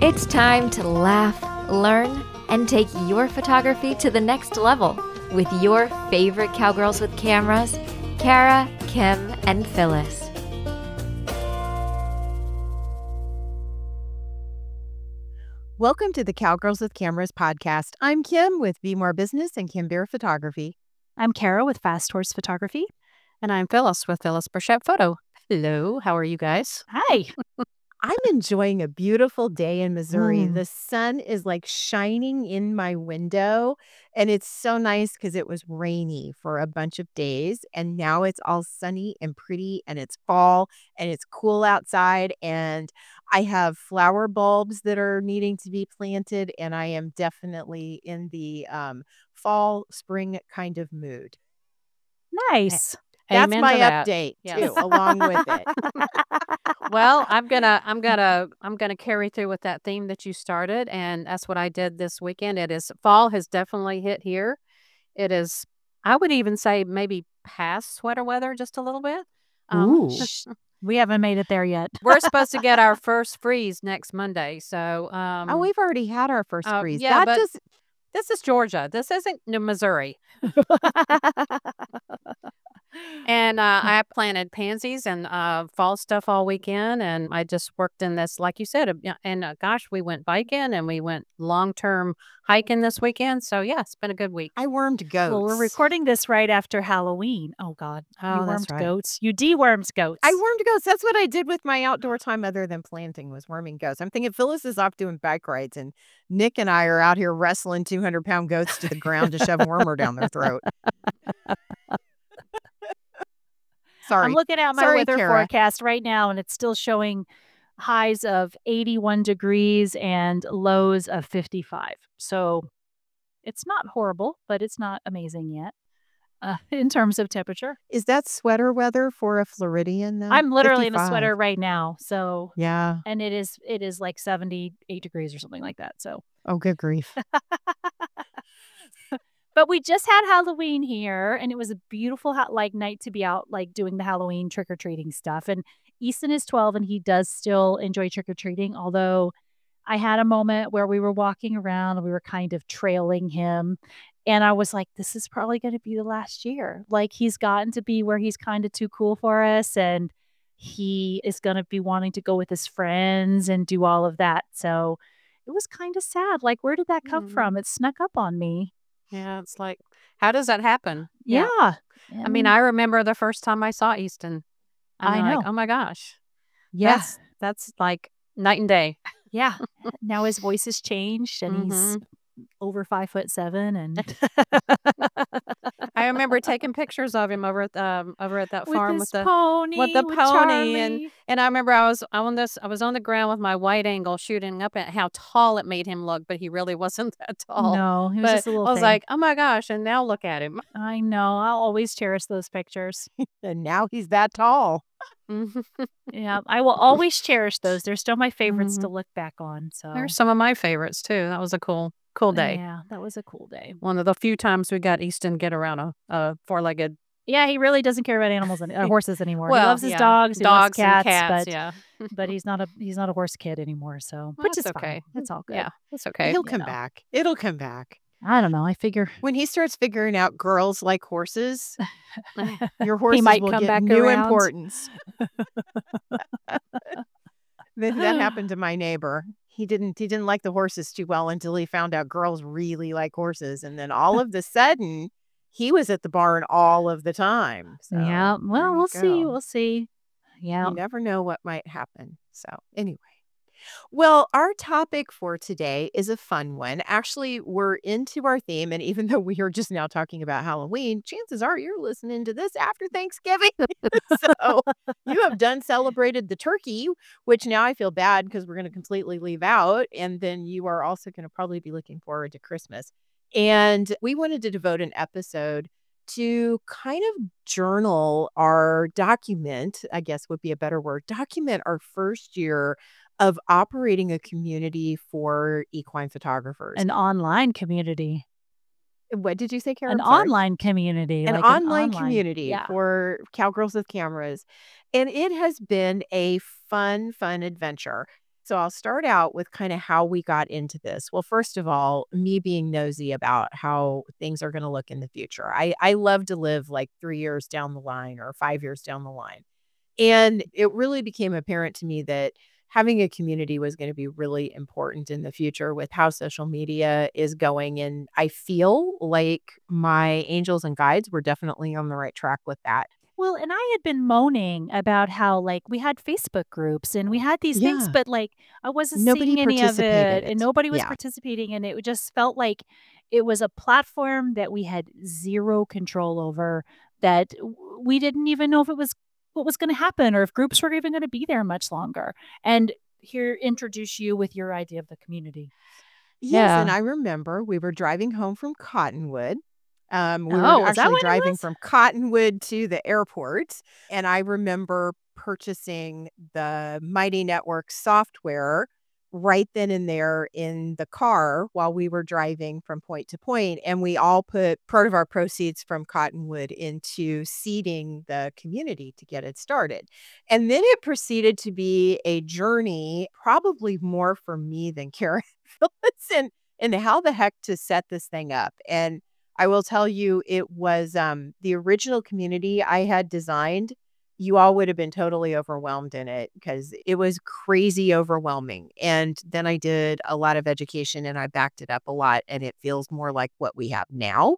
It's time to laugh, learn, and take your photography to the next level with your favorite cowgirls with cameras, Kara, Kim, and Phyllis. Welcome to the Cowgirls with Cameras podcast. I'm Kim with Be More Business and Kim Beer Photography. I'm Kara with Fast Horse Photography. And I'm Phyllis with Phyllis Burchett Photo. Hello, how are you guys? Hi. I'm enjoying a beautiful day in Missouri. The sun is like shining in my window, and it's so nice because it was rainy for a bunch of days, and now it's all sunny and pretty, and it's fall, and it's cool outside, and I have flower bulbs that are needing to be planted, and I am definitely in the fall, spring kind of mood. Nice. That's Amen my to that. update Yes. too, along with it. Well, I'm gonna carry through with that theme that you started, and that's what I did this weekend. It is fall has definitely hit here. It is, I would even say maybe past sweater weather just a little bit. Ooh. We haven't made it there yet. We're supposed to get our first freeze next Monday, so Oh, we've already had our first freeze. yeah, That but just this is Georgia. This isn't New Missouri. And I planted pansies and fall stuff all weekend, and I just worked in this, like you said, and gosh, we went biking and we went long-term hiking this weekend. So yeah, it's been a good week. I wormed goats. Well, we're recording this right after Halloween. Oh, God. Oh, you that's wormed right. goats. You dewormed goats. I wormed goats. That's what I did with my outdoor time other than planting was worming goats. I'm thinking Phyllis is off doing bike rides, and Nick and I are out here wrestling 200-pound goats to the ground to shove a wormer down their throat. Sorry. I'm looking at my Sorry, weather Kara. forecast right now, and it's still showing highs of 81 degrees and lows of 55. So it's not horrible, but it's not amazing yet in terms of temperature. Is that sweater weather for a Floridian though? I'm literally in a 55. sweater right now. So, Yeah. and it is like 78 degrees or something like that. So, Oh, good grief. but we just had Halloween here, and it was a beautiful night to be out doing the Halloween trick-or-treating stuff. And Easton is 12 and he does still enjoy trick-or-treating, although I had a moment where we were walking around and we were kind of trailing him, and I was like, this is probably going to be the last year. Like, he's gotten to be where he's kind of too cool for us, and he is going to be wanting to go with his friends and do all of that. So it was kind of sad. Like, where did that come from? It snuck up on me. Yeah, it's like, how does that happen? Yeah. I mean, I remember the first time I saw Easton. I I'm like, know. oh my gosh. Yeah. That's like night and day. Yeah. Now his voice has changed and he's Mhm. over 5'7" and I remember taking pictures of him over at that with farm his with the pony, with the with pony Charlie. and I remember I was on the ground with my wide angle shooting up at how tall it made him look, but he really wasn't that tall. No, he was But just a little I was thing. like, oh my gosh, and now look at him. I know. I'll always cherish those pictures. And now he's that tall. Yeah, I will always cherish those. They're still my favorites to Mhm. look back on. So There's some of my favorites too. That was a cool day. Yeah, that was a cool day. One of the few times we got Easton get around a four-legged. Yeah, he really doesn't care about animals and horses anymore. Well, he loves his yeah, dogs, he loves and cats, yeah. but he's not a horse kid anymore. So, Well, which is that's okay. fine. It's all good. Yeah, that's okay. He'll you come know. back. It'll come back. I don't know. I figure When he starts figuring out girls like horses, your horses might will come get back new around. importance. That happened to my neighbor. He didn't like the horses too well until he found out girls really like horses, and then all of the sudden he was at the barn all of the time. So yeah. there Well, you we'll see. go. We'll see. Yeah. You never know what might happen. So anyway. Well, our topic for today is a fun one. Actually, we're into our theme, and even though we are just now talking about Halloween, chances are you're listening to this after Thanksgiving. So you have done celebrated the turkey, which now I feel bad because we're going to completely leave out. And then you are also going to probably be looking forward to Christmas. And we wanted to devote an episode to kind of journal our document, I guess would be a better word, document our first year of operating a community for equine photographers. An online community. What did you say, Karen? An I'm sorry. online community. An like online community Yeah. for Cowgirls with Cameras. And it has been a fun adventure. So I'll start out with kind of how we got into this. Well, first of all, me being nosy about how things are going to look in the future. I love to live like 3 years down the line or 5 years down the line. And it really became apparent to me that having a community was going to be really important in the future with how social media is going. And I feel like my angels and guides were definitely on the right track with that. Well, and I had been moaning about how, like, we had Facebook groups and we had these things, Yeah. but, like, I wasn't Nobody seeing any of participated. it and nobody was Yeah. participating, and it just felt like it was a platform that we had 0 control over, that we didn't even know if it was what was gonna happen or if groups were even gonna be there much longer. And here, introduce you with your idea of the community. Yes, and Yeah. I remember we were driving home from Cottonwood. We were Oh, is that actually when it driving was? from Cottonwood to the airport, and I remember purchasing the Mighty Network software right then and there in the car while we were driving from point to point, and we all put part of our proceeds from Cottonwood into seeding the community to get it started. And then it proceeded to be a journey, probably more for me than Kara Phillips and how the heck to set this thing up. And I will tell you, it was the original community I had designed. You all would have been totally overwhelmed in it because it was crazy overwhelming. And then I did a lot of education and I backed it up a lot, and it feels more like what we have now.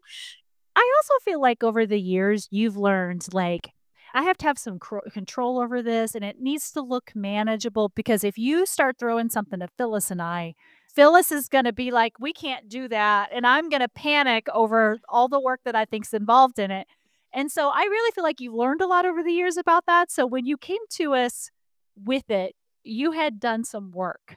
I also feel like over the years, you've learned, like, I have to have some control over this and it needs to look manageable because if you start throwing something to Phyllis and I, Phyllis is going to be like, we can't do that. And I'm going to panic over all the work that I think's involved in it. And so I really feel like you've learned a lot over the years about that. So when you came to us with it, you had done some work.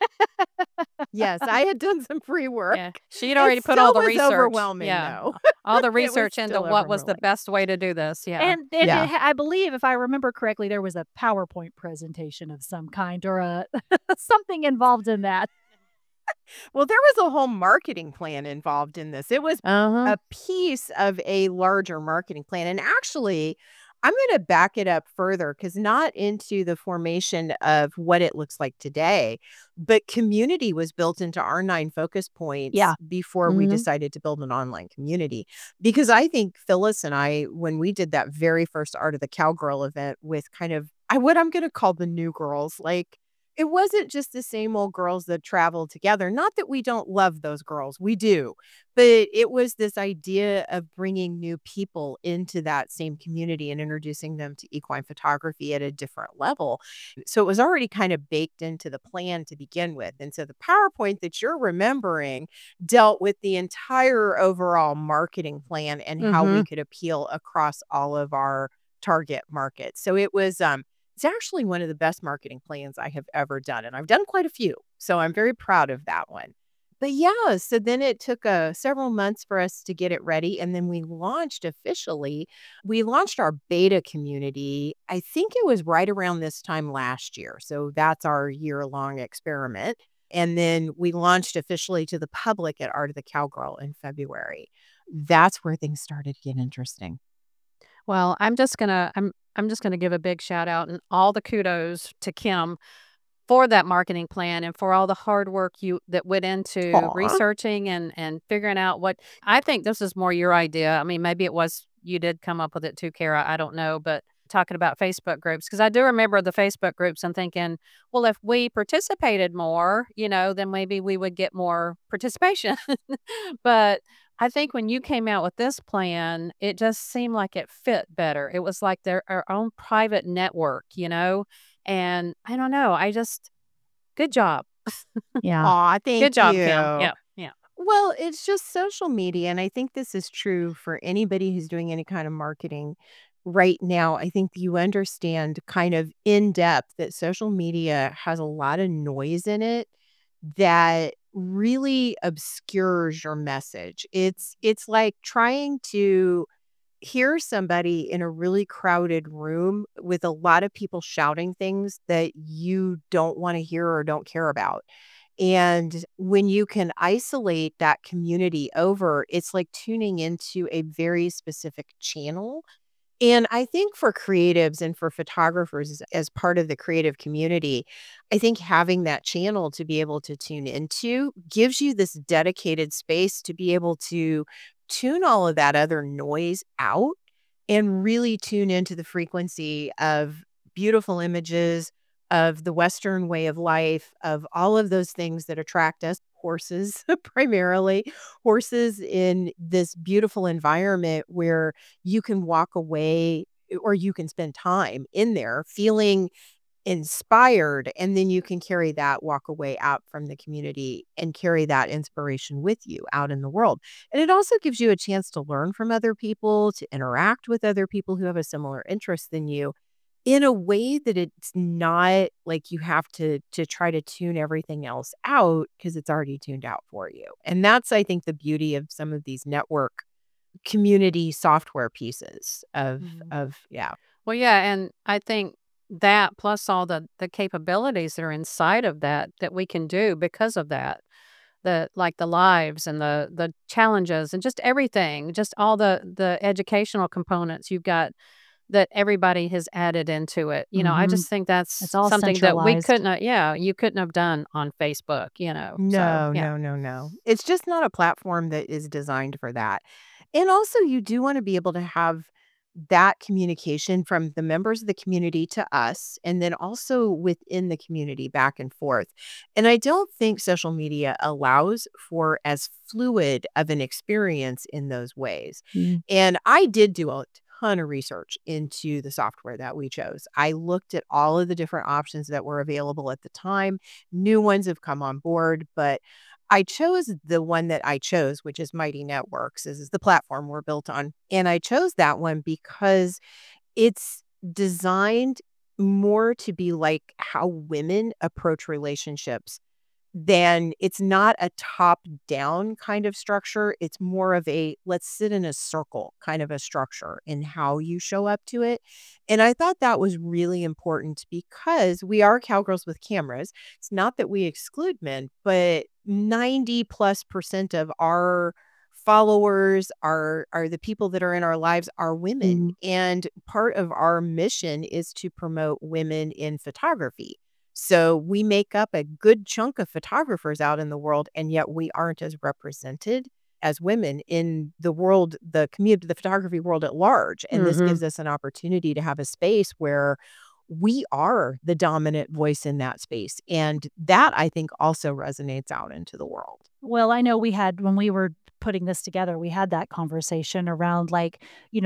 Yes, I had done some free work. Yeah. She'd It already put all still the was research. overwhelming, Yeah. though. All the It was research into still what was the overwhelming. best way to do this. Yeah. And Yeah. I believe if I remember correctly, there was a PowerPoint presentation of some kind or a something involved in that. Well, there was a whole marketing plan involved in this. It was Uh-huh. a piece of a larger marketing plan. And actually, I'm going to back it up further because not into the formation of what it looks like today, but community was built into our 9 focus points Yeah. before we Mhm. decided to build an online community. Because I think Phyllis and I, when we did that very first Art of the Cowgirl event with kind of what I'm going to call the new girls, like it wasn't just the same old girls that traveled together. Not that we don't love those girls, we do. But it was this idea of bringing new people into that same community and introducing them to equine photography at a different level. So it was already kind of baked into the plan to begin with. And so the PowerPoint that you're remembering dealt with the entire overall marketing plan and how we Mhm. could appeal across all of our target markets. So it was it's actually one of the best marketing plans I have ever done, and I've done quite a few, so I'm very proud of that one. But yeah, so then it took several months for us to get it ready, and then we launched officially. We launched our beta community, I think it was right around this time last year, so that's our year-long experiment, and then we launched officially to the public at Art of the Cowgirl in February. That's where things started to get interesting. Well, I'm just gonna give a big shout out and all the kudos to Kim for that marketing plan and for all the hard work you that went into Aw. researching and figuring out what I think this is more your idea. I mean, maybe it was you did come up with it too, Kara. I don't know, but talking about Facebook groups because I do remember the Facebook groups and thinking, well, if we participated more, then maybe we would get more participation. But I think when you came out with this plan, it just seemed like it fit better. It was like their our own private network. And I don't know, I just good job. Yeah. Aw, thank Good job, Kim. you. Yeah, yeah. Well, it's just social media, and I think this is true for anybody who's doing any kind of marketing right now. I think you understand kind of in depth that social media has a lot of noise in it that really obscures your message. It's like trying to hear somebody in a really crowded room with a lot of people shouting things that you don't want to hear or don't care about. And when you can isolate that community over, it's like tuning into a very specific channel And I think for creatives and for photographers as part of the creative community, I think having that channel to be able to tune into gives you this dedicated space to be able to tune all of that other noise out and really tune into the frequency of beautiful images, of the Western way of life, of all of those things that attract us, horses primarily, horses in this beautiful environment where you can walk away or you can spend time in there feeling inspired, and then you can carry that walk away out from the community and carry that inspiration with you out in the world. And it also gives you a chance to learn from other people, to interact with other people who have a similar interest than you in a way that it's not like you have to try to tune everything else out because it's already tuned out for you. And that's, I think, the beauty of some of these network community software pieces Mhm. of yeah. Well, yeah, and I think that plus all the capabilities that are inside of that we can do because of that. Like the lives and the challenges and just everything, just all the educational components you've got that everybody has added into it. I Mhm. just think It's that's all something that we centralized. couldn't yeah, you couldn't have done on Facebook. So, No, yeah. no, no, no. It's just not a platform that is designed for that. And also, you do want to be able to have that communication from the members of the community to us, and then also within the community back and forth. And I don't think social media allows for as fluid of an experience in those ways. Mm. And I did do a ton of research into the software that we chose. I looked at all of the different options that were available at the time. New ones have come on board, but I chose the one that I chose, which is Mighty Networks. This is the platform we're built on. And I chose that one because it's designed more to be like how women approach relationships than it's not a top down kind of structure. It's more of a let's sit in a circle kind of a structure in how you show up to it. And I thought that was really important because we are cowgirls with cameras. It's not that we exclude men, but 90+% of our followers are the people that are in our lives are women, Mm. and part of our mission is to promote women in photography. So we make up a good chunk of photographers out in the world, and yet we aren't as represented as women in the world, the community, the photography world at large. And this Mhm. gives us an opportunity to have a space where we are the dominant voice in that space. And that I think also resonates out into the world. Well, I know we had when we were putting this together, we had that conversation around like,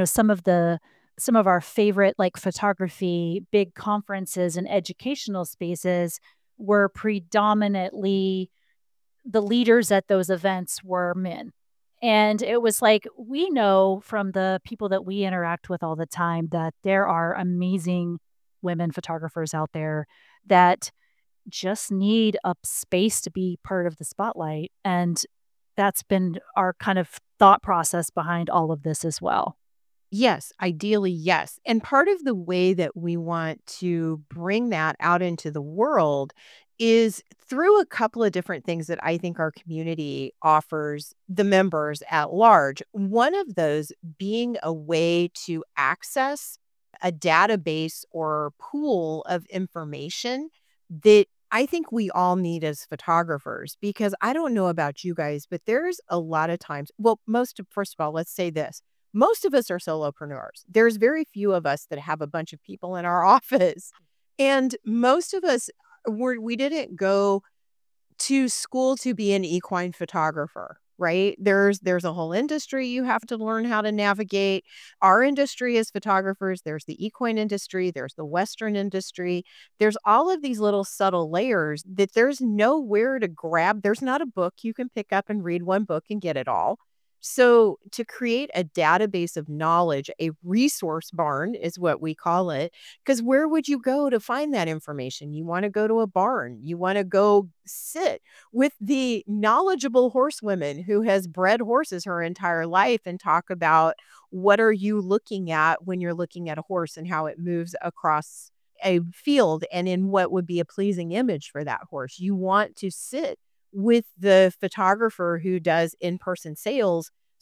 some of our favorite like photography big conferences and educational spaces were predominantly the leaders at those events were men. And it was like we know from the people that we interact with all the time that there are amazing women photographers out there that just need a space to be part of the spotlight, and that's been our kind of thought process behind all of this as well. Yes, ideally, yes. And part of the way that we want to bring that out into the world is through a couple of different things that I think our community offers the members at large. One of those being a way to access a database or pool of information that I think we all need as photographers, because I don't know about you guys, but there's a lot of times, well, first of all, let's say this, most of us are solopreneurs. There's very few of us that have a bunch of people in our office. And most of us we didn't go to school to be an equine photographer, right? There's a whole industry you have to learn how to navigate. Our industry as photographers, there's the equine industry, there's the Western industry. There's all of these little subtle layers that there's nowhere to grab. There's not a book you can pick up and read one book and get it all. So, to create a database of knowledge, a resource barn is what we call it, because where would you go to find that information? You want to go to a barn. You want to go sit with the knowledgeable horsewoman who has bred horses her entire life and talk about what are you looking at when you're looking at a horse and how it moves across a field and in what would be a pleasing image for that horse. You want to sit with the photographer who does in-person sales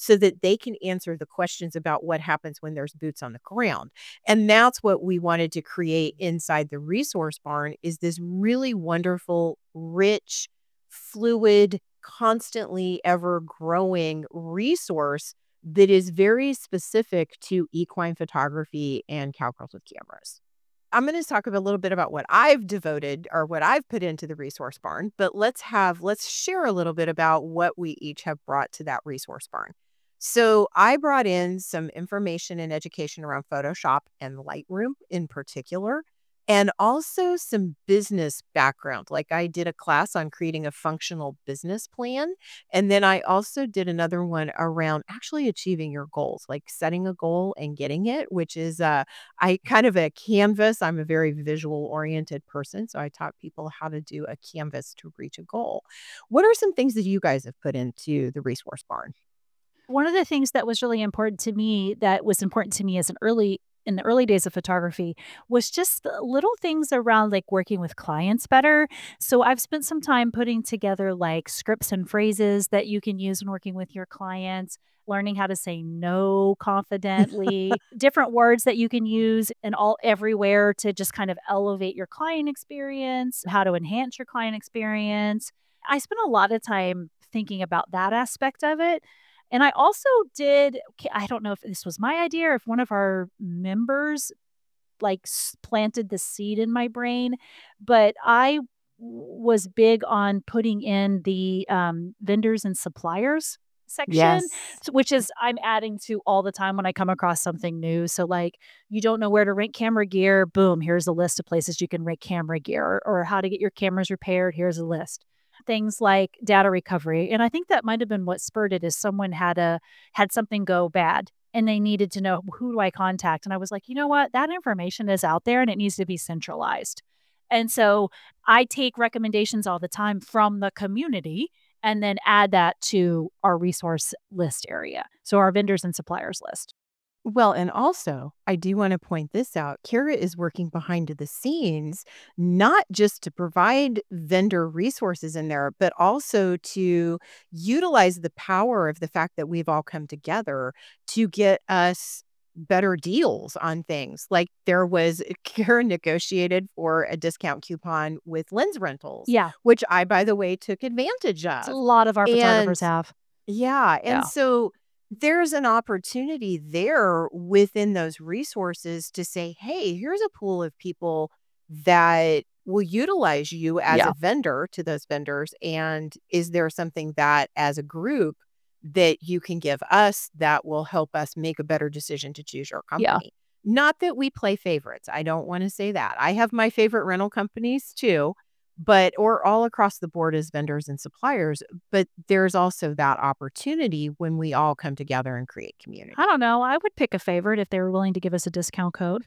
so that they can answer the questions about what happens when there's boots on the ground. And that's what we wanted to create inside the resource barn is this really wonderful, rich, fluid, constantly ever growing resource that is very specific to equine photography and cowgirls with cameras. I'm going to talk a little bit about what I've devoted or what I've put into the resource barn, but let's share a little bit about what we each have brought to that resource barn. So I brought in some information and education around Photoshop and Lightroom in particular, and also some business background. Like I did a class on creating a functional business plan. And then I also did another one around actually achieving your goals, like setting a goal and getting it, which is I kind of a canvas. I'm a very visual oriented person. So I taught people how to do a canvas to reach a goal. What are some things that you guys have put into the resource barn? One of the things that was really important to me, that was important to me as in the early days of photography, was just the little things around like working with clients better. So I've spent some time putting together like scripts and phrases that you can use when working with your clients, learning how to say no confidently, different words that you can use and all everywhere to just kind of elevate your client experience, how to enhance your client experience. I spent a lot of time thinking about that aspect of it. And I also I don't know if this was my idea or if one of our members like planted the seed in my brain, but was big on putting in the vendors and suppliers section, Yes. which is I'm adding to all the time when I come across something new. So like you don't know where to rent camera gear, boom, here's a list of places you can rent camera gear, or how to get your cameras repaired, here's a list. Things like data recovery. And I think that might have been what spurred it is someone had something go bad and they needed to know, who do I contact? And I was like, you know what? That information is out there and it needs to be centralized. And so I take recommendations all the time from the community and then add that to our resource list area. So our vendors and suppliers list. Well, and also, I do want to point this out. Kara is working behind the scenes, not just to provide vendor resources in there, but also to utilize the power of the fact that we've all come together to get us better deals on things. Like there was, Kara negotiated for a discount coupon with Lens Rentals, Yeah. which I, by the way, took advantage A of. lot of our And photographers have. yeah. And Yeah. so there's an opportunity there within those resources to say, hey, here's a pool of people that will utilize you as Yeah. a vendor to those vendors. And is there something that as a group that you can give us that will help us make a better decision to choose your Yeah. company? Not that we play favorites. I don't want to say that. I have my favorite rental companies too, but or all across the board as vendors and suppliers. But there's also that opportunity when we all come together and create community. I don't know. I would pick a favorite if they were willing to give us a discount code.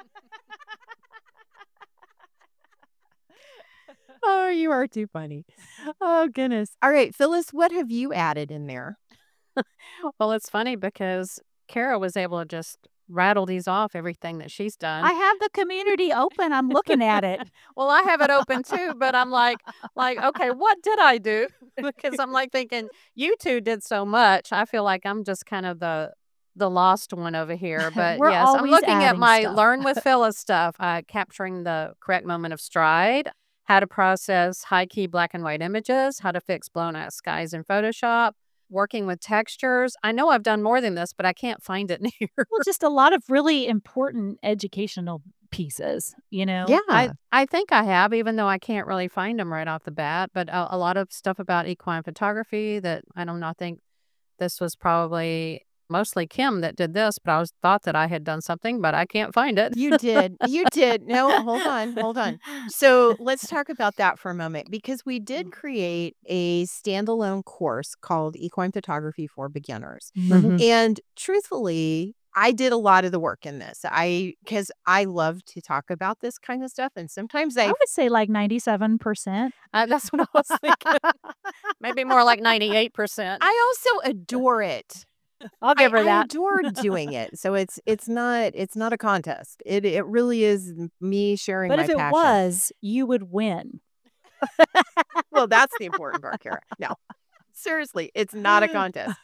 Oh, you are too funny. Oh, goodness. All right, Phyllis, what have you added in there? Well, it's funny because Kara was able to just rattle these off, everything that she's done. I have the community open. I'm looking at it. Well, I have it open too, but I'm like, okay, what did I do? Because I'm like thinking, you two did so much. I feel like I'm just kind of the lost one over here. But We're yes, I'm always looking at adding my stuff. Learn with Phyllis stuff, capturing the correct moment of stride, how to process high key black and white images, how to fix blown out skies in Photoshop, working with textures. I know I've done more than this, but I can't find it in here. Well, just a lot of really important educational pieces, you know? Yeah. I think I have, even though I can't really find them right off the bat, but a lot of stuff about equine photography that I don't know. I think this was probably mostly Kim that did this, but I thought that I had done something, but I can't find it. You did. You did. No, hold on. Hold on. So let's talk about that for a moment because we did create a standalone course called Equine Photography for Beginners. Mhm. And truthfully, I did a lot of the work in this. Because I love to talk about this kind of stuff. And sometimes I would say like 97%. That's what I was thinking. Maybe more like 98%. I also adore it. I'll give her I that. adore doing it. So it's not a contest. It really is me sharing But my if it passion. was, you would win. Well, that's the important part, Kara. No, seriously, it's not a contest.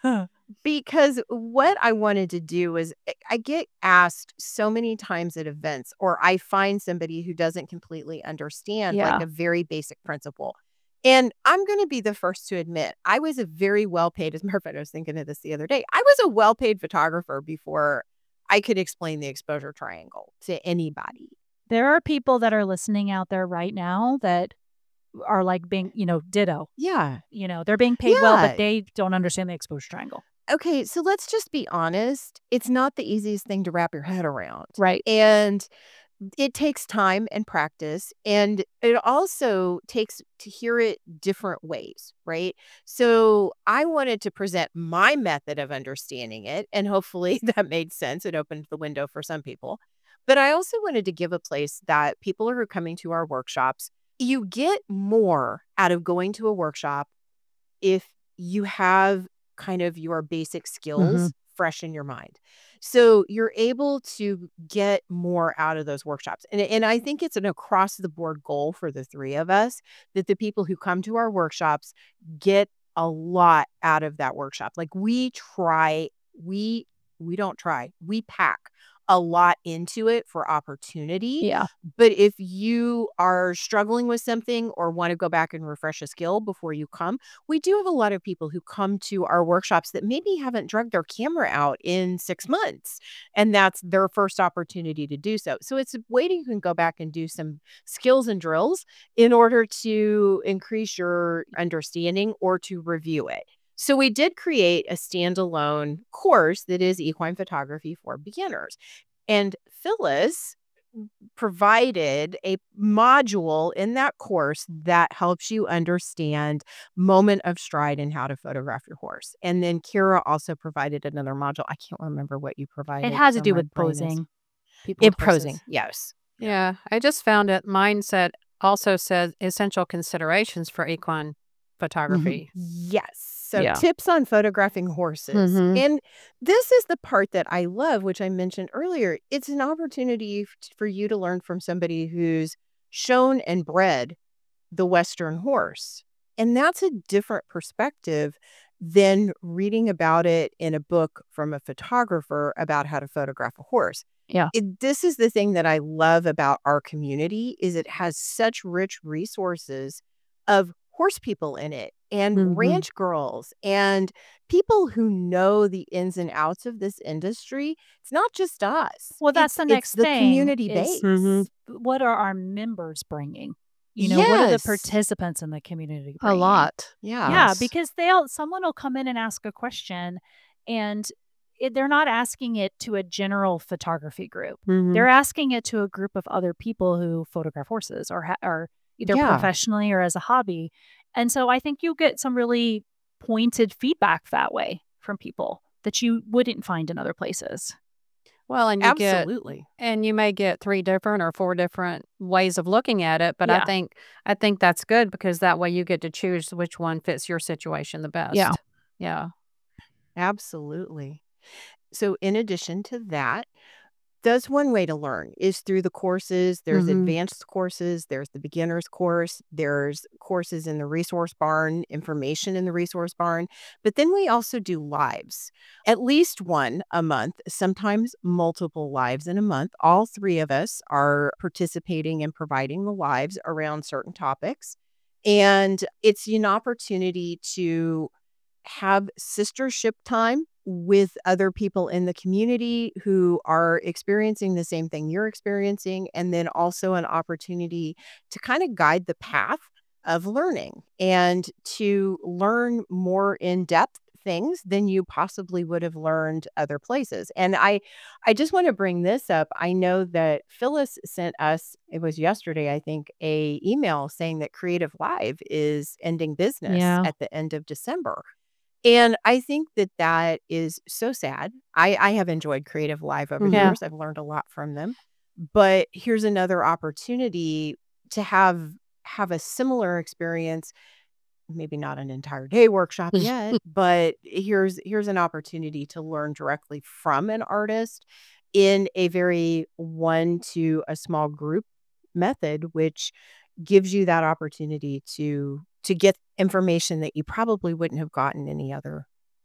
Because what I wanted to do is I get asked so many times at events, or I find somebody who doesn't completely understand like Yeah. a very basic principle. And I'm going to be the first to admit, I was a very well paid, as a matter of fact, I was thinking of this the other day. I was a well paid photographer before I could explain the exposure triangle to anybody. There are people that are listening out there right now that are like being, ditto. Yeah. They're being paid well, but Yeah. they don't understand the exposure triangle. Okay, so let's just be honest. It's not the easiest thing to wrap your head around. Right. And it takes time and practice. And it also takes to hear it different ways, right? So I wanted to present my method of understanding it. And hopefully that made sense. It opened the window for some people. But I also wanted to give a place that people who are coming to our workshops, you get more out of going to a workshop if you have kind of your basic skills fresh in your mind. So you're able to get more out of those workshops. And I think it's an across the board goal for the three of us that the people who come to our workshops get a lot out of that workshop. Like we don't try. We pack a lot into it for opportunity. Yeah. But if you are struggling with something or want to go back and refresh a skill before you come, we do have a lot of people who come to our workshops that maybe haven't drugged their camera out in 6 months, and that's their first opportunity to do so. So it's a way that you can go back and do some skills and drills in order to increase your understanding or to review it. So we did create a standalone course that is equine photography for beginners. And Phyllis provided a module in that course that helps you understand moment of stride and how to photograph your horse. And then Kira also provided another module. I can't remember what you provided. It has to so do my with brain is- posing. People In with horses. posing, yes. Yeah, I just found it. Mine also says essential considerations for equine photography. Yes. So Yeah. tips on photographing horses. Mhm. And this is the part that I love, which I mentioned earlier. It's an opportunity for you to learn from somebody who's shown and bred the Western horse. And that's a different perspective than reading about it in a book from a photographer about how to photograph a horse. Yeah. This is the thing that I love about our community is it has such rich resources of horse people in it and Mhm. ranch girls and people who know the ins and outs of this industry. It's not just us. Well, that's the It's next the thing community is- base. Mhm. What are our members bringing? What are the Yes. participants in the community A bringing? lot. Yeah. Yeah, Yes. because someone will come in and ask a question, and they're not asking it to a general photography group. Mhm. They're asking it to a group of other people who photograph horses or either Yeah. professionally or as a hobby. And so I think you get some really pointed feedback that way from people that you wouldn't find in other places. Well, and Absolutely. you may get 3 different or 4 different ways of looking at it, but Yeah. I think that's good because that way you get to choose which one fits your situation the best. Yeah. Yeah. Absolutely. So in addition to that, that's one way to learn is through the courses. There's Mhm. advanced courses, there's the beginner's course, there's courses in the resource barn, information in the resource barn. But then we also do lives, at least one a month, sometimes multiple lives in a month. All three of us are participating and providing the lives around certain topics. And it's an opportunity to have sistership time with other people in the community who are experiencing the same thing you're experiencing, and then also an opportunity to kind of guide the path of learning and to learn more in-depth things than you possibly would have learned other places. And I just want to bring this up. I know that Phyllis sent us, it was yesterday, I think, a email saying that Creative Live is ending business Yeah. at the end of December. And I think that that is so sad. I have enjoyed Creative Live over the Yeah. years. I've learned a lot from them. But here's another opportunity to have a similar experience, maybe not an entire day workshop yet, but here's an opportunity to learn directly from an artist in a very one to a small group method, which gives you that opportunity to get information that you probably wouldn't have gotten any other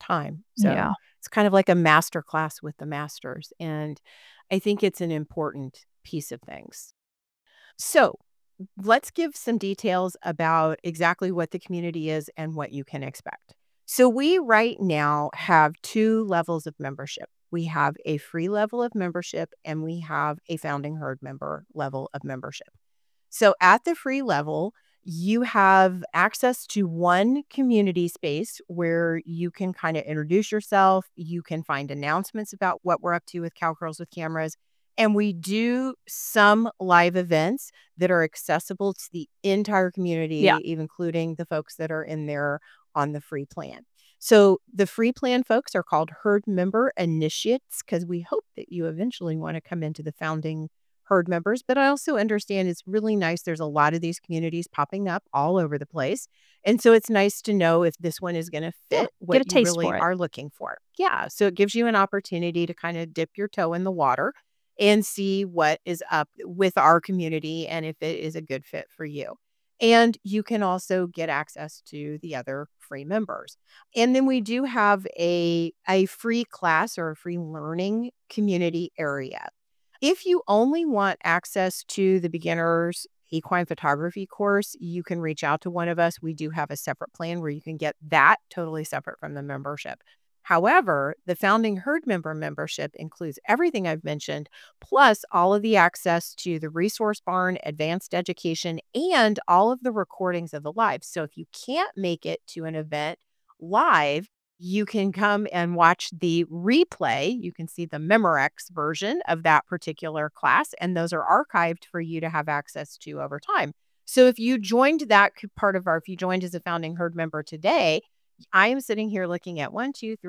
time. So Yeah. it's kind of like a master class with the masters. And I think it's an important piece of things. So let's give some details about exactly what the community is and what you can expect. So, we right now have two levels of membership. We have a free level of membership and we have a founding herd member level of membership. So, at the free level, you have access to one community space where you can kind of introduce yourself. You can find announcements about what we're up to with Cowgirls with Cameras. And we do some live events that are accessible to the entire Yeah. community, even including the folks that are in there on the free plan. So the free plan folks are called herd member initiates because we hope that you eventually want to come into the founding herd members. But I also understand it's really nice. There's a lot of these communities popping up all over the place. And so it's nice to know if this one is going to Yeah. fit Get what a you taste really for it. are looking for. Yeah. So it gives you an opportunity to kind of dip your toe in the water and see what is up with our community and if it is a good fit for you. And you can also get access to the other free members. And then we do have a free class or a free learning community area. If you only want access to the beginner's equine photography course, you can reach out to one of us. We do have a separate plan where you can get that totally separate from the membership. However, the founding herd member membership includes everything I've mentioned, plus all of the access to the resource barn, advanced education, and all of the recordings of the live. So if you can't make it to an event live, you can come and watch the replay. You can see the Memorex version of that particular class, and those are archived for you to have access to over time. So if you joined if you joined as a founding herd member today, I am sitting here looking at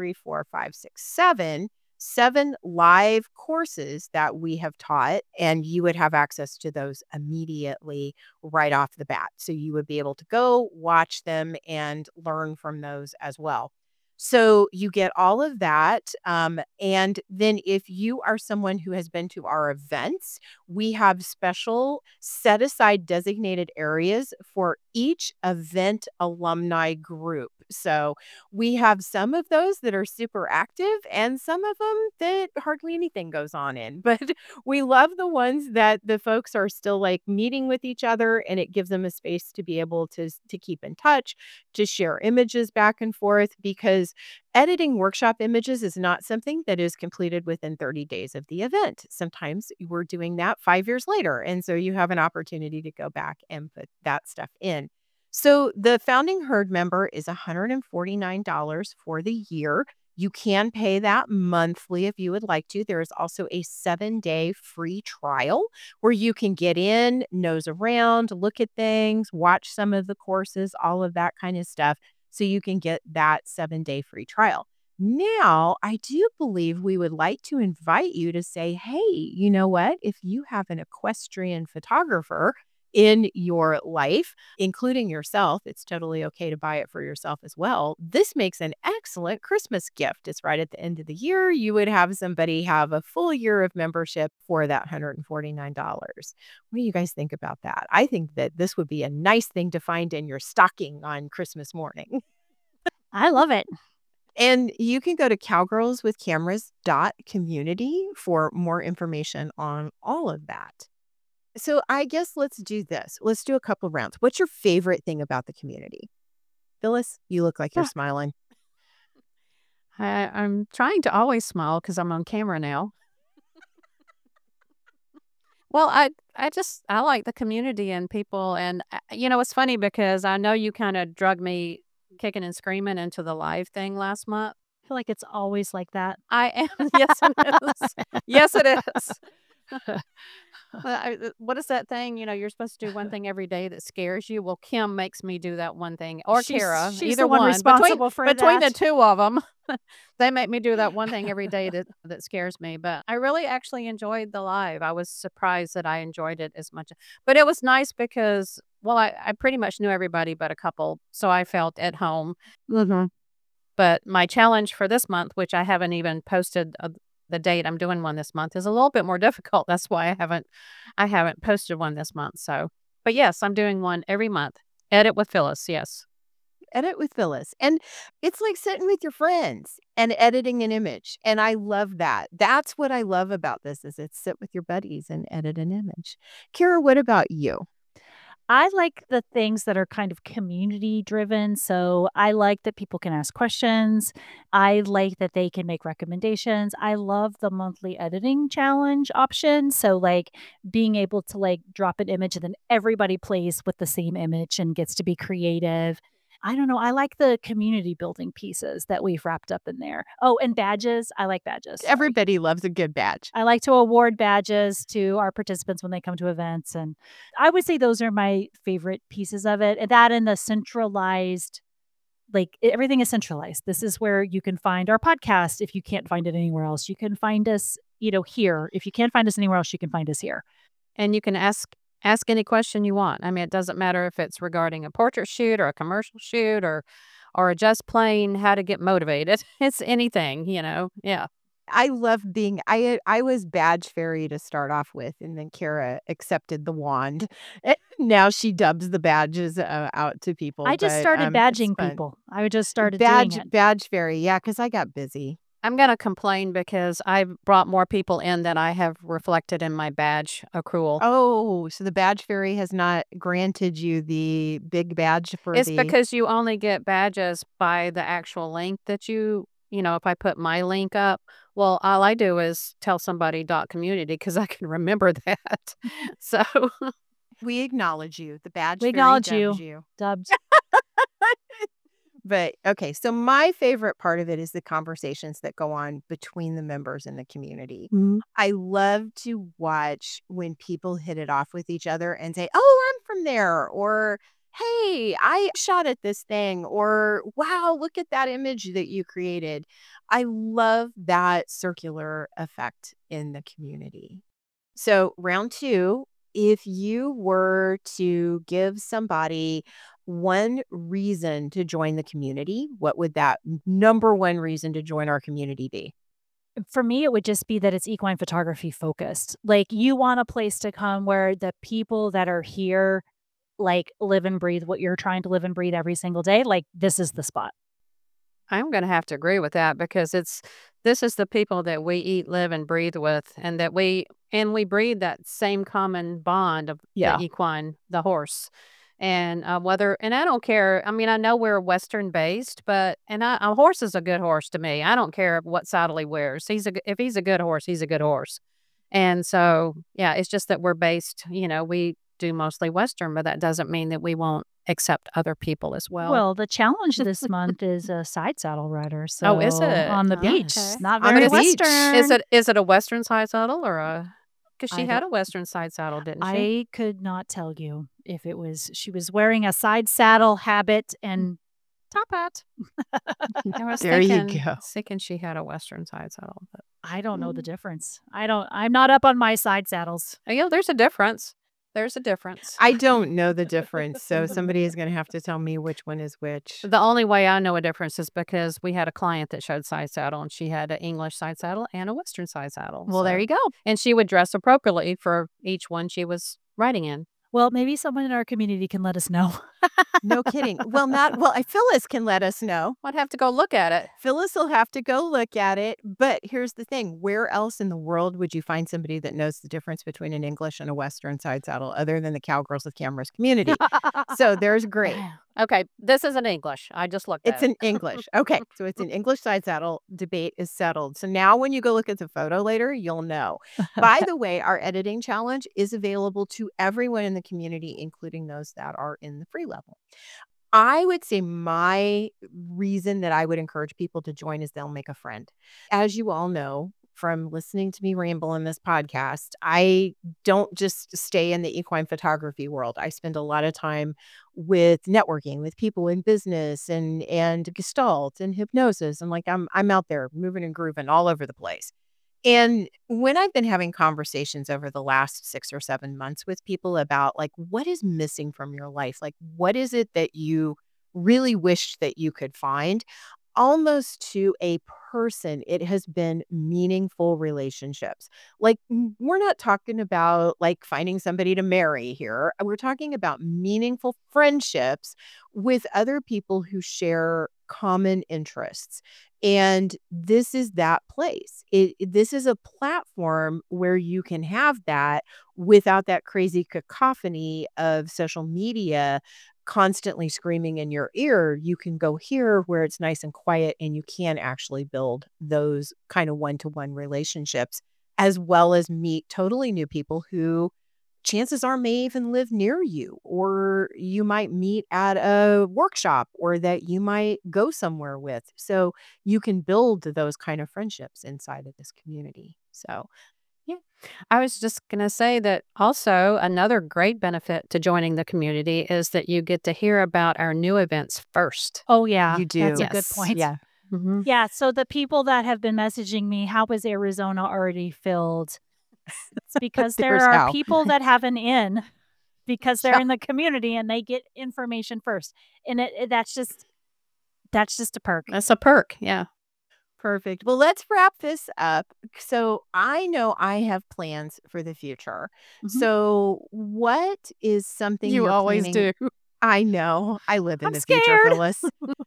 7 live courses that we have taught, and you would have access to those immediately right off the bat. So you would be able to go watch them and learn from those as well. So you get all of that. And then if you are someone who has been to our events, we have special set aside designated areas for each event alumni group. So we have some of those that are super active and some of them that hardly anything goes on in. But we love the ones that the folks are still like meeting with each other and it gives them a space to be able to keep in touch, to share images back and forth because editing workshop images is not something that is completed within 30 days of the event. Sometimes we're doing that 5 years later. And so you have an opportunity to go back and put that stuff in. So the founding herd member is $149 for the year. You can pay that monthly if you would like to. There is also a 7-day free trial where you can get in, nose around, look at things, watch some of the courses, all of that kind of stuff. So you can get that 7-day free trial. Now, I do believe we would like to invite you to say, hey, you know what? If you have an equestrian photographer in your life, including yourself, it's totally okay to buy it for yourself as well. This makes an excellent Christmas gift. It's right at the end of the year. You would have somebody have a full year of membership for that $149. What do you guys think about that? I think that this would be a nice thing to find in your stocking on Christmas morning. I love it. And you can go to cowgirlswithcameras.community for more information on all of that. So I guess let's do this. Let's do a couple of rounds. What's your favorite thing about the community? Phyllis, you look like you're smiling. I'm trying to always smile because I'm on camera now. Well, I like the community and people, and it's funny because I know you kind of drug me kicking and screaming into the live thing last month. I feel like it's always like that. I am. Yes, it is. Yes, it is. What is that thing? You're supposed to do one thing every day that scares you. Well, Kim makes me do that one thing, or Kara, She's either the one one. responsible for between the that. two of them, they make me do that one thing every day that scares me. But I really actually enjoyed the live. I was surprised that I enjoyed it as much. But it was nice because, well, I pretty much knew everybody but a couple, so I felt at home. Mm-hmm. But my challenge for this month, which I haven't even posted the date I'm doing one this month, is a little bit more difficult. That's why I haven't posted one this month. So, but yes, I'm doing one every month. Edit with Phyllis. Yes. Edit with Phyllis. And it's like sitting with your friends and editing an image. And I love that. That's what I love about this is it's sit with your buddies and edit an image. Kara, what about you? I like the things that are kind of community driven. So I like that people can ask questions. I like that they can make recommendations. I love the monthly editing challenge option. So like being able to like drop an image and then everybody plays with the same image and gets to be creative. I don't know. I like the community building pieces that we've wrapped up in there. Oh, and badges. I like badges. Sorry. Everybody loves a good badge. I like to award badges to our participants when they come to events. And I would say those are my favorite pieces of it. And that and the centralized, like everything is centralized. This is where you can find our podcast if you can't find it anywhere else. You can find us, here. If you can't find us anywhere else, you can find us here. And you can ask any question you want. I mean, it doesn't matter if it's regarding a portrait shoot or a commercial shoot or just plain how to get motivated. It's anything, Yeah. I love being I was badge fairy to start off with, and then Kara accepted the wand. And now she dubs the badges out to people. I just but, started it's badging fun. people. I just started doing it. Badge fairy, yeah, because I got busy. I'm going to complain because I've brought more people in than I have reflected in my badge accrual. Oh, so the badge fairy has not granted you the big badge for It's the. because you only get badges by the actual link that if I put my link up, well, all I do is tell somebody .community because I can remember that. So We acknowledge you. The badge We fairy acknowledge dubs you. you. Dubs. But okay, so my favorite part of it is the conversations that go on between the members in the community. I love to watch when people hit it off with each other and say, "Oh, I'm from there," or "Hey, I shot at this thing," or "Wow, look at that image that you created." I love that circular effect in the community. So, round 2, if you were to give somebody one reason to join the community, what would that number one reason to join our community be? For me, it would just be that it's equine photography focused. Like you want a place to come where the people that are here like live and breathe what you're trying to live and breathe every single day. Like this is the spot. I'm going to have to agree with that because this is the people that we eat, live, and breathe with, and we breed that same common bond of Yeah. the equine, the horse. And and I don't care. I mean, I know we're Western based, but a horse is a good horse to me. I don't care what saddle he wears. If he's a good horse, he's a good horse. And so, yeah, it's just that we're based. We do mostly Western, but that doesn't mean that we won't accept other people as well. Well, the challenge this month is a side saddle rider. So Oh, is it? on the Oh, beach, okay. not On very the beach. Western. Is it a Western side saddle or a? Because I she had don't- a Western side saddle, didn't she? I could not tell you if it was. She was wearing a side saddle habit and top hat. I was There you thinking, go. thinking she had a Western side saddle. But, I don't know the difference. I'm not up on my side saddles. there's a difference. There's a difference. I don't know the difference, so somebody is going to have to tell me which one is which. The only way I know a difference is because we had a client that showed side saddle, and she had an English side saddle and a Western side saddle. Well, there you go. And she would dress appropriately for each one she was riding in. Well, maybe someone in our community can let us know. No kidding. Well, Phyllis can let us know. I'd have to go look at it. Phyllis will have to go look at it. But here's the thing. Where else in the world would you find somebody that knows the difference between an English and a Western side saddle other than the Cowgirls with Cameras community? So there's great. Okay, this isn't English. I just looked at It's it. an English. Okay. So it's an English side saddle. Debate is settled. So now when you go look at the photo later, you'll know. By the way, our editing challenge is available to everyone in the community, including those that are in the free level. I would say my reason that I would encourage people to join is they'll make a friend. As you all know from listening to me ramble in this podcast, I don't just stay in the equine photography world. I spend a lot of time with networking with people in business and gestalt and hypnosis. And like I'm out there moving and grooving all over the place. And when I've been having conversations over the last 6 or 7 months with people about like, what is missing from your life? Like, what is it that you really wished that you could find? almost to a person, it has been meaningful relationships. Like, we're not talking about like finding somebody to marry here. We're talking about meaningful friendships with other people who share common interests. And this is that place. This is a platform where you can have that without that crazy cacophony of social media constantly screaming in your ear. You can go here where it's nice and quiet and you can actually build those kind of one-to-one relationships, as well as meet totally new people who chances are may even live near you, or you might meet at a workshop, or that you might go somewhere with. So you can build those kind of friendships inside of this community. So Yeah. I was just going to say that also another great benefit to joining the community is that you get to hear about our new events first. Oh, yeah. you do. That's a good Yes. point. Yeah. Mm-hmm. Yeah. So the people that have been messaging me, how is Arizona already filled? It's because there There's are how. people that have an in because they're Yeah. in the community and they get information first. And that's just a perk. That's a perk. Yeah. Perfect. Well, let's wrap this up. So I know I have plans for the future. Mhm. So what is something You you're always planning? do. I know. I live in I'm the future, scared. Phyllis.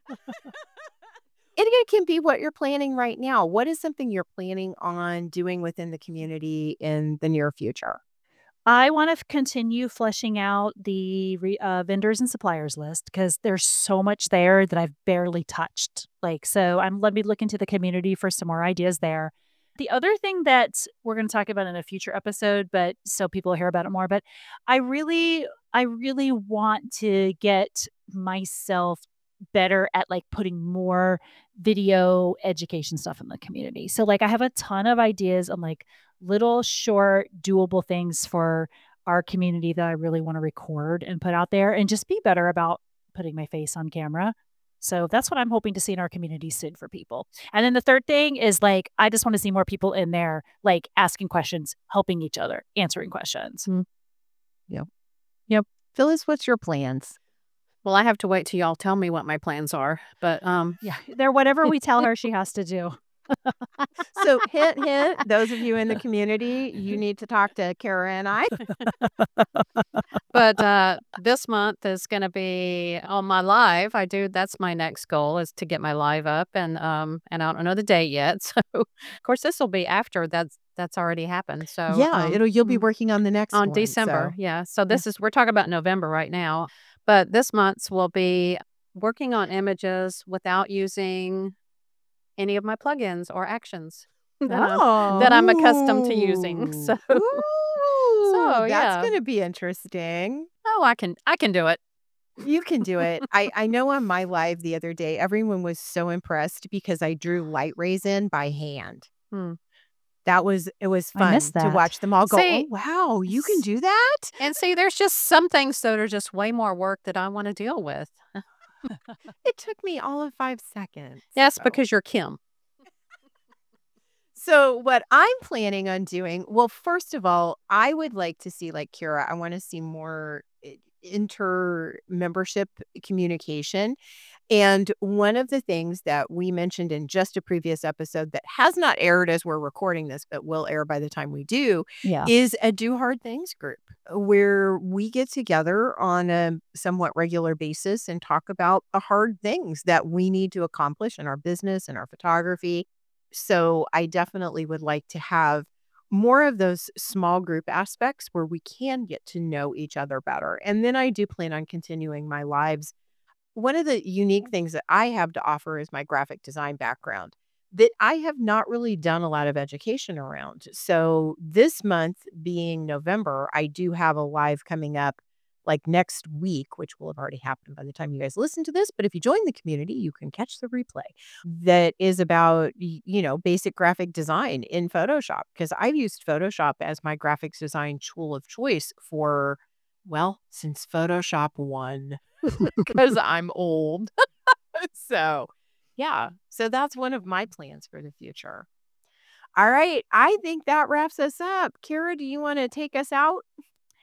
It can be what you're planning right now. What is something you're planning on doing within the community in the near future? I want to continue fleshing out the vendors and suppliers list because there's so much there that I've barely touched. So let me look into the community for some more ideas there. The other thing that we're going to talk about in a future episode, but so people hear about it more, but I really want to get myself better at putting more video education stuff in the community. So I have a ton of ideas on little short doable things for our community that I really want to record and put out there and just be better about putting my face on camera. So that's what I'm hoping to see in our community soon for people. And then the third thing is I just want to see more people in there, asking questions, helping each other, answering questions. Yep. Phyllis, what's your plans? Well, I have to wait till y'all tell me what my plans are. But Yeah, they're whatever we tell her she has to do. So hint, hint, those of you in the community, you need to talk to Kara and I. But this month is going to be on my live. That's my next goal is to get my live up, and I don't know the date yet. So of course this will be after that's already happened. So Yeah, you'll be working on the next on one. December. So. Yeah. So we're talking about November right now, but this month's will be working on images without using any of my plugins or actions that I'm accustomed to using. So Ooh, that's yeah. going to be interesting. Oh, I can do it. You can do it. I know on my live the other day, everyone was so impressed because I drew light rays in by hand. Hmm. It was I fun missed to that. watch them all go, See, oh, wow, you can do that? And see, there's just some things that are just way more work that I want to deal with. It took me all of 5 seconds. Yes, so. because you're Kim. So what I'm planning on doing, well, first of all, I would like to see, like Kira, I want to see more inter-membership communication. And one of the things that we mentioned in just a previous episode that has not aired as we're recording this, but will air by the time we do, Yeah. is a Do Hard Things group where we get together on a somewhat regular basis and talk about the hard things that we need to accomplish in our business and our photography. So I definitely would like to have more of those small group aspects where we can get to know each other better. And then I do plan on continuing my lives. One of the unique things that I have to offer is my graphic design background that I have not really done a lot of education around. So this month being November, I do have a live coming up like next week, which will have already happened by the time you guys listen to this. But if you join the community, you can catch the replay that is about, basic graphic design in Photoshop, because I've used Photoshop as my graphics design tool of choice since Photoshop 1, because I'm old. So, yeah. So that's one of my plans for the future. All right. I think that wraps us up. Kira, do you want to take us out?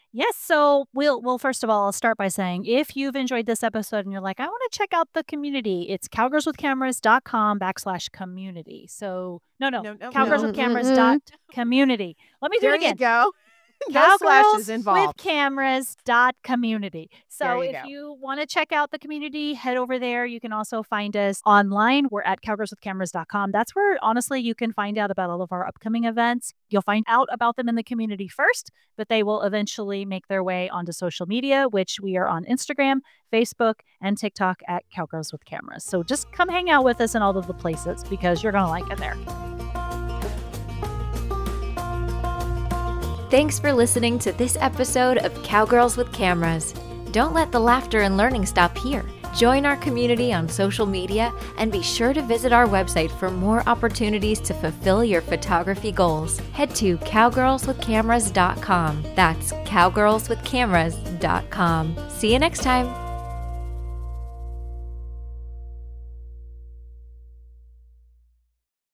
Yes. So well, first of all, I'll start by saying if you've enjoyed this episode and you're like, I want to check out the community, it's cowgirlswithcameras.com/community. So no, No. cowgirlswithcameras.community. Let me do There it again. you go. No slashes involved. Cowgirlswithcameras.community. So There you if go. you want to check out the community, head over there. You can also find us online. We're at cowgirlswithcameras.com. That's where, honestly, you can find out about all of our upcoming events. You'll find out about them in the community first, but they will eventually make their way onto social media, which we are on Instagram, Facebook, and TikTok at Cowgirls with Cameras. So just come hang out with us in all of the places because you're going to like it there. Thanks for listening to this episode of Cowgirls with Cameras. Don't let the laughter and learning stop here. Join our community on social media and be sure to visit our website for more opportunities to fulfill your photography goals. Head to cowgirlswithcameras.com. That's cowgirlswithcameras.com. See you next time.